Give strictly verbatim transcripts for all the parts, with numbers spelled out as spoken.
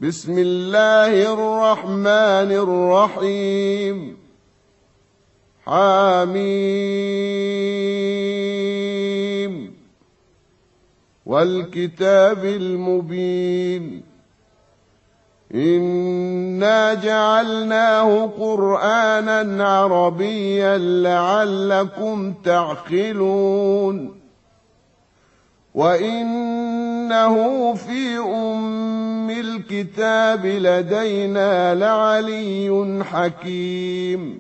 بسم الله الرحمن الرحيم حميم والكتاب المبين إنا جعلناه قرآنا عربيا لعلكم تعقلون وإنه في أم الكتاب لدينا لعلي حكيم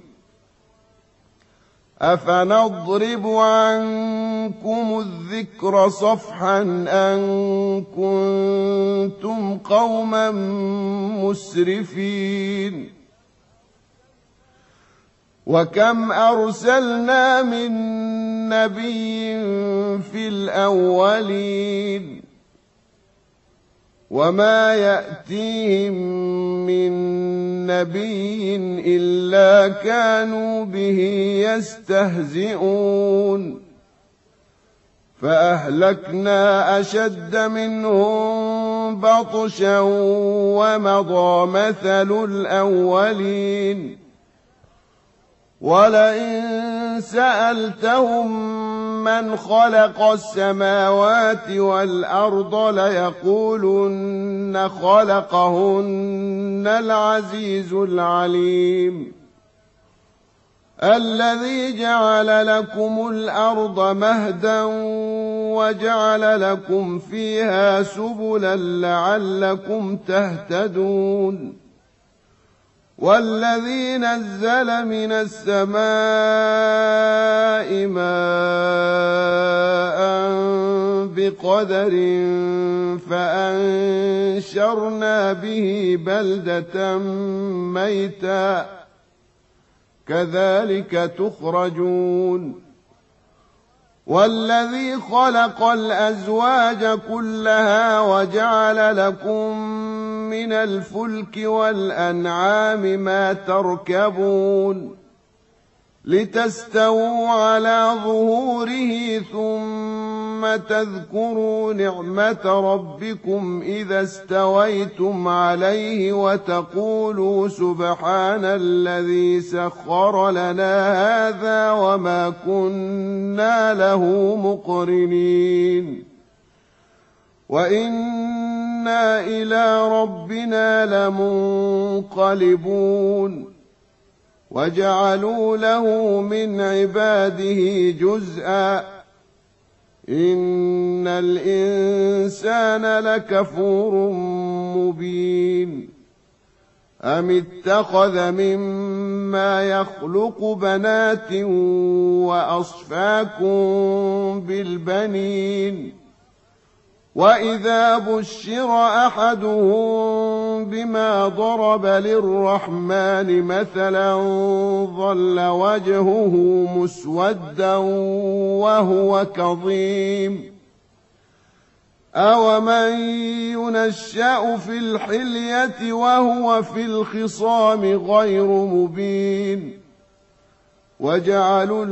أفنضرب عنكم الذكر صفحا أن كنتم قوما مسرفين وكم أرسلنا من نبي في الأولين وما يأتيهم من نبي إلا كانوا به يستهزئون فأهلكنا أشد منهم بطشا ومضى مثل الأولين ولئن سألتهم من خلق السماوات والأرض ليقولن خلقهن العزيز العليم الذي جعل لكم الأرض مهدا وجعل لكم فيها سبلا لعلكم تهتدون والذي نزل من السماء ماء بقدر فأنشرنا به بلدة ميتا كذلك تخرجون والذي خلق الأزواج كلها وجعل لكم من الفلك والأنعام ما تركبون لتستووا على ظهوره ثم تذكروا نعمة ربكم إذا استويتم عليه وتقولوا سبحان الذي سخر لنا هذا وما كنا له مقرنين وإنا إلى ربنا لمنقلبون وجعلوا له من عباده جزءا إن الإنسان لكفور مبين أم اتخذ مما يخلق بنات وأصفاكم بالبنين وإذا بشر أحدهم بما ضرب للرحمن مثلا ظل وجهه مسودا وهو كظيم أومن ينشأ في الحلية وهو في الخصام غير مبين وجعلوا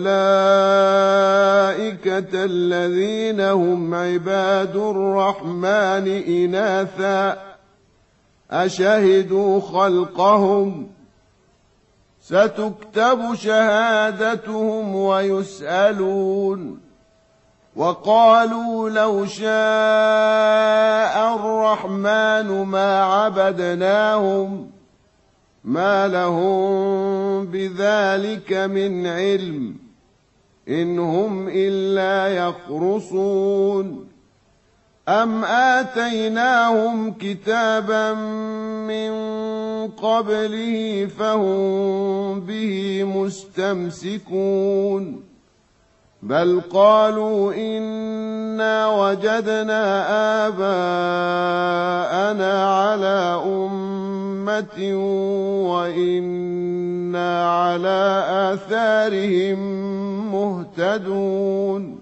الملائكة الذين هم عباد الرحمن إناثا أشهدوا خلقهم ستكتب شهادتهم ويسألون وقالوا لو شاء الرحمن ما عبدناهم ما لهم بذلك من علم إن هم إلا يخرصون أم آتيناهم كتابا من قبله فهم به مستمسكون بل قالوا إنا وجدنا آباءنا على أمة وإنا على آثارهم مهتدون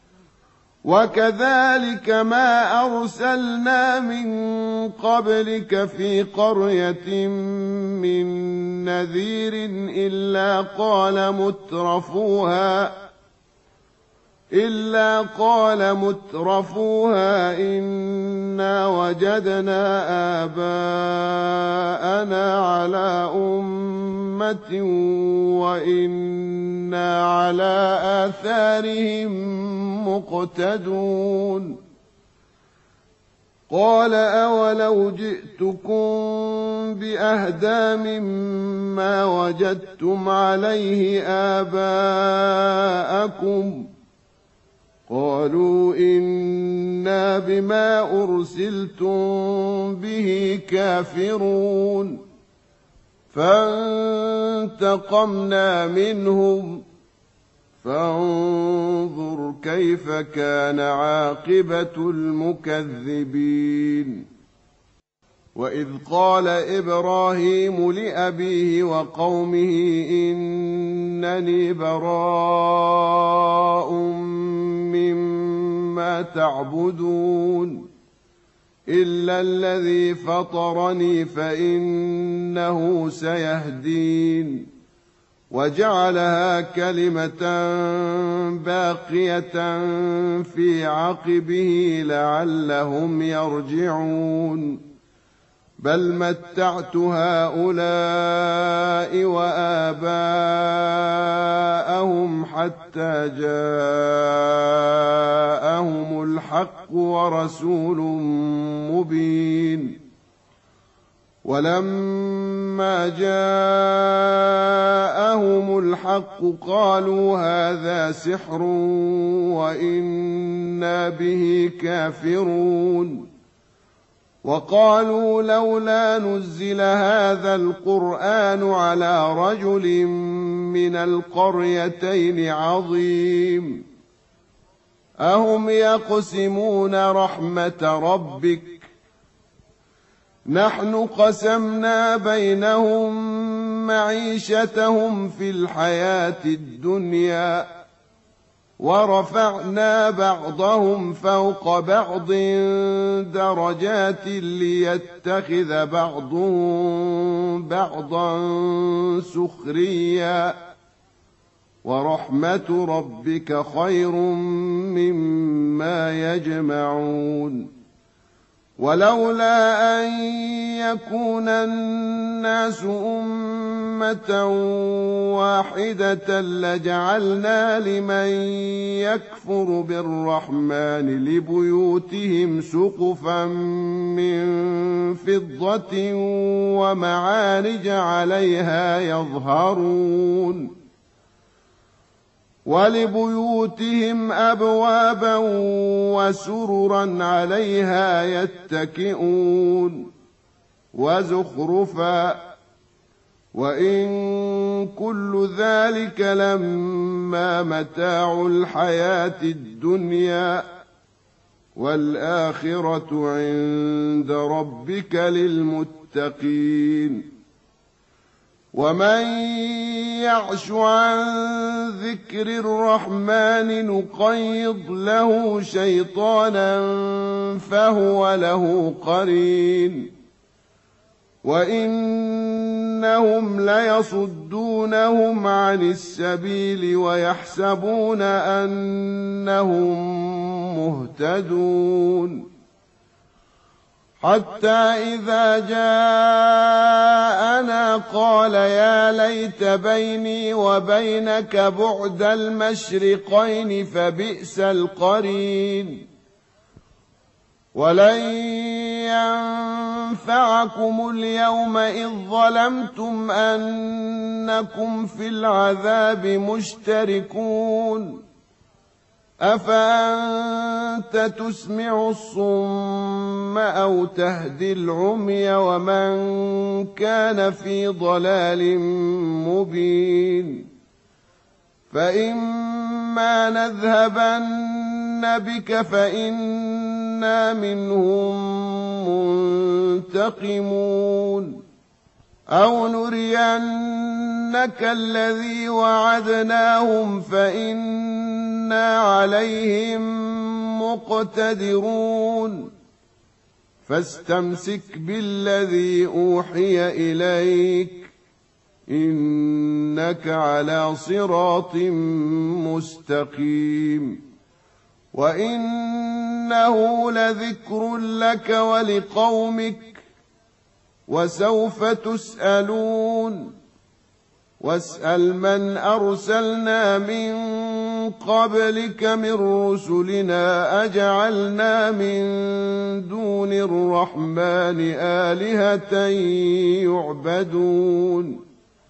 وكذلك ما أرسلنا من قبلك في قرية من نذير إلا قال مترفوها إلا قال مترفوها إنا وجدنا آباءنا على أمة وإنا على آثارهم مقتدون قال أولو جئتكم بأهدى مما وجدتم عليه آباءكم قالوا إنا بما أرسلتم به كافرون فانتقمنا منهم فانظر كيف كان عاقبة المكذبين وإذ قال إبراهيم لأبيه وقومه إنني براء مما تعبدون إلا الذي فطرني فإنه سيهدين وجعلها كلمة باقية في عقبه لعلهم يرجعون بل متعت هؤلاء وآباءهم حتى جاءهم الحق ورسول مبين ولما جاءهم الحق قالوا هذا سحر وإنا به كافرون وقالوا لولا نزل هذا القرآن على رجل من القريتين عظيم أهم يقسمون رحمة ربك نحن قسمنا بينهم معيشتهم في الحياة الدنيا ورفعنا بعضهم فوق بعض درجات ليتخذ بعضهم بعضا سخريا ورحمة ربك خير مما يجمعون ولولا أن يكون الناس أمة واحدة لجعلنا لمن يكفر بالرحمن لبيوتهم سقفا من فضة ومعارج عليها يظهرون ولبيوتهم أبوابا وسررا عليها يتكئون وزخرفا وإن كل ذلك لما متاع الحياة الدنيا والآخرة عند ربك للمتقين ومن يعش عن ذكر الرحمن نقيض له شيطانا فهو له قرين وإنهم ليصدونهم عن السبيل ويحسبون أنهم مهتدون حتى إذا جاءنا قال يا ليت بيني وبينك بعد المشرقين فبئس القرين ولن ينفعكم اليوم إذ ظلمتم أنكم في العذاب مشتركون أفأنت تسمع الصم أو تهدي العمي ومن كان في ضلال مبين فإما نذهبن بك فإنا منهم منتقمون أو نرينك الذي وعدناهم فإنا عليهم مقتدرون فاستمسك بالذي أوحي إليك إنك على صراط مستقيم وإنه لذكر لك ولقومك وسوف تسألون واسأل من أرسلنا من قبلك من رسلنا أجعلنا من دون الرحمن آلهة يعبدون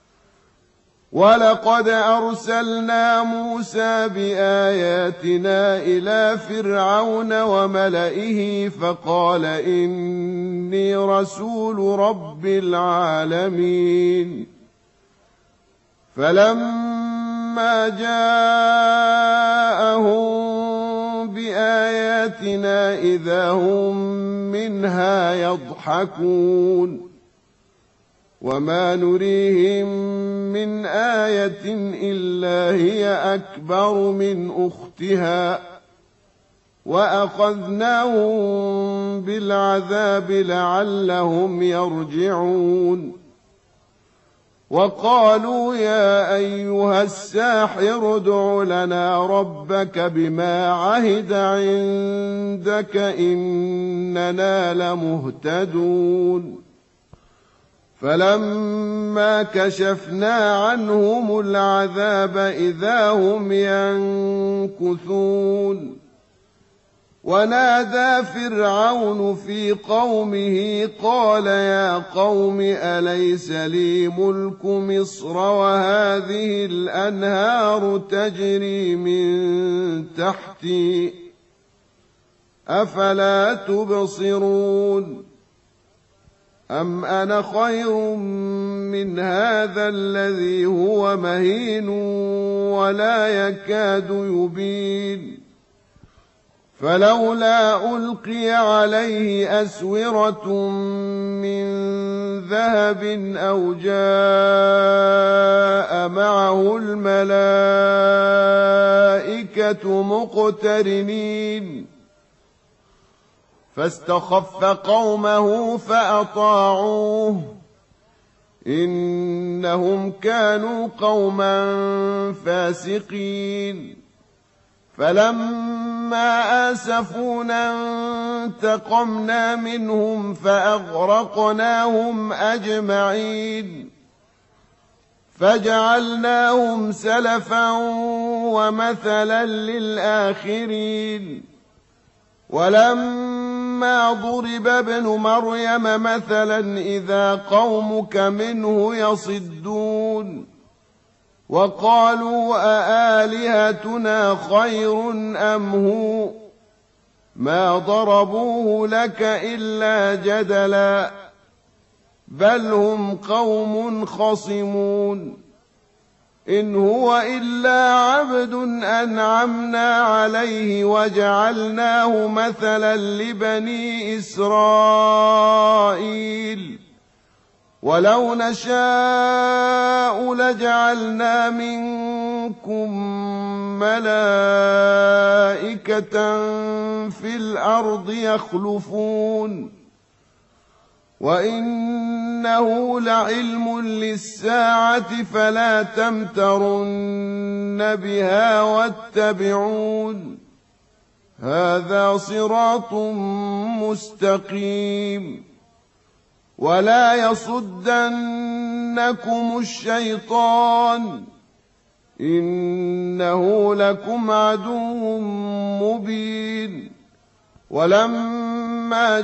ولقد أرسلنا موسى بآياتنا إلى فرعون وملئه فقال إني رسول رب العالمين فلما جاءهم بآياتنا إذا هم منها يضحكون وما نريهم من آية إلا هي أكبر من أختها وأخذناهم بالعذاب لعلهم يرجعون وقالوا يا أيها الساحر ادع لنا ربك بما عهد عندك إننا لمهتدون فلما كشفنا عنهم العذاب إذا هم ينكثون ونادى فرعون في قومه قال يا قوم أليس لي ملك مصر وهذه الأنهار تجري من تحتي أفلا تبصرون أم أنا خير من هذا الذي هو مهين ولا يكاد يبين فلولا ألقي عليه أسورة من ذهب أو جاء معه الملائكة مقترنين فاستخف قومه فأطاعوه إنهم كانوا قوما فاسقين فلما آسفونا انتقمنا منهم فأغرقناهم أجمعين فجعلناهم سلفا ومثلا للآخرين ولما ضرب ابن مريم مثلا إذا قومك منه يصدون وقالوا أآلهتنا خير أم هو ما ضربوه لك إلا جدلا بل هم قوم خصمون إن هو إلا عبد أنعمنا عليه وجعلناه مثلا لبني إسرائيل ولو نشاء لجعلنا منكم ملائكة في الأرض يخلفون وإنه لعلم للساعة فلا تمترن بها واتبعون هذا صراط مستقيم ولا يصدنكم الشيطان إنه لكم عدو مبين ولما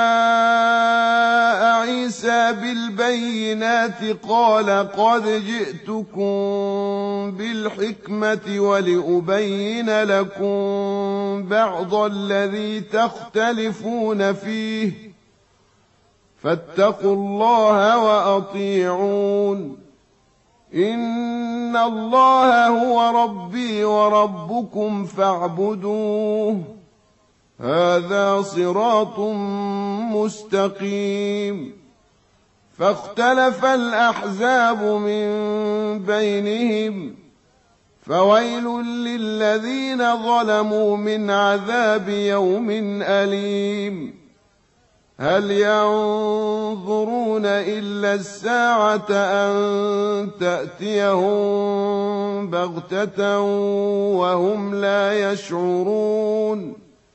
جاء عيسى بالبينات قال قد جئتكم بالحكمة ولأبين لكم بعض الذي تختلفون فيه فاتقوا الله وأطيعون إن الله هو ربي وربكم فاعبدوه هذا صراط مستقيم فاختلف الأحزاب من بينهم فويل للذين ظلموا من عذاب يوم أليم هل ينظرون إلا الساعة أن تأتيهم بغتة وهم لا يشعرون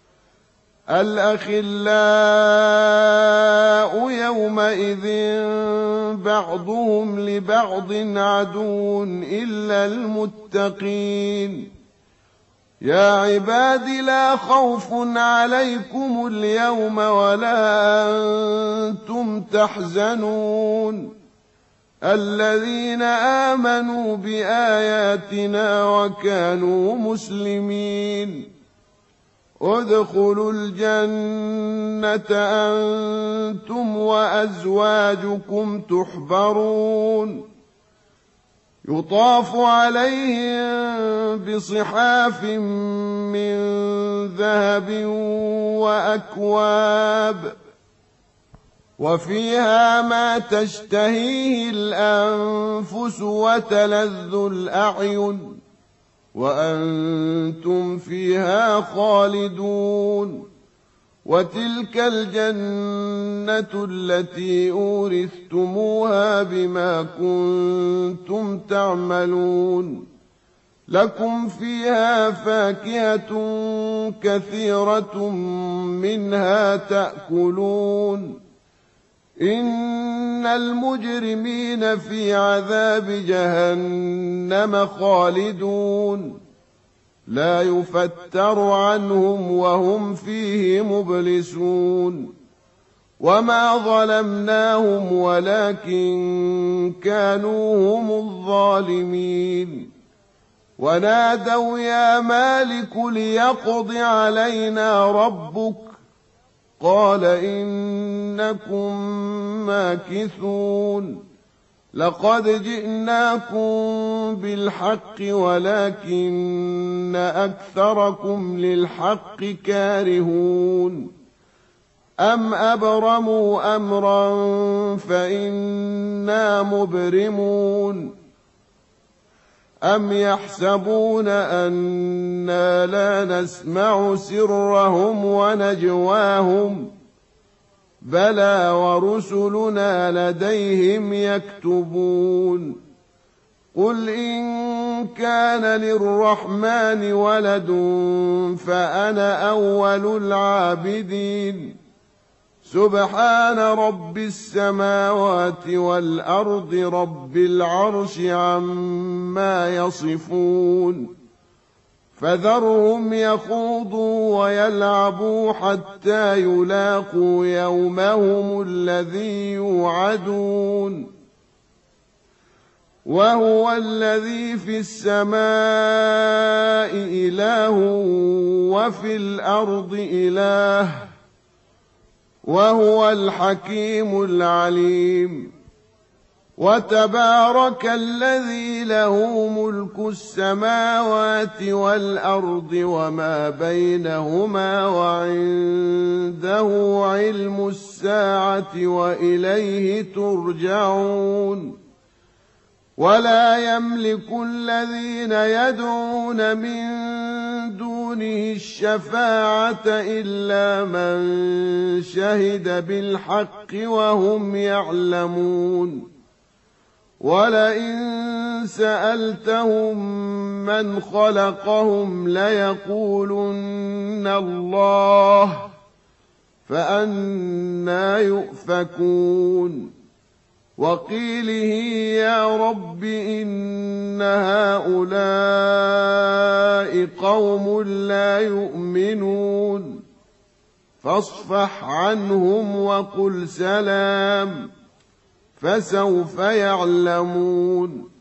الأخلاء يومئذ بعضهم لبعض عدو إلا المتقين يا عباد لا خوف عليكم اليوم ولا أنتم تحزنون الذين آمنوا بآياتنا وكانوا مسلمين ادخلوا الجنة أنتم وأزواجكم تحبرون يطاف عليهم بصحاف من ذهب وأكواب وفيها ما تشتهيه الأنفس وتلذ الأعين وأنتم فيها خالدون وتلك الجنة التي أورثتموها بما كنتم تعملون لكم فيها فاكهة كثيرة منها تأكلون إن المجرمين في عذاب جهنم خالدون لا يفتر عنهم وهم فيه مبلسون وما ظلمناهم ولكن كانوا هم الظالمين ونادوا يا مالك ليقض علينا ربك قال إنكم ماكثون لقد جئناكم بالحق ولكن أكثركم للحق كارهون أم أبرموا أمرا فإنا مبرمون أم يحسبون أنا لا نسمع سرهم ونجواهم بلى ورسلنا لديهم يكتبون قل إن كان للرحمن ولد فأنا أول العابدين سبحان رب السماوات والأرض رب العرش عما يصفون فذرهم يخوضوا ويلعبوا حتى يلاقوا يومهم الذي يوعدون وهو الذي في السماء إله وفي الأرض إله وهو الحكيم العليم وتبارك الذي له ملك السماوات والأرض وما بينهما وعنده علم الساعة وإليه ترجعون ولا يملك الذين يدعون من دونه الشفاعة إلا من شهد بالحق وهم يعلمون ولئن سألتهم من خلقهم ليقولن الله فأنى يؤفكون وقيله يا رب إن هؤلاء قوم لا يؤمنون فاصفح عنهم وقل سلام فسوف يعلمون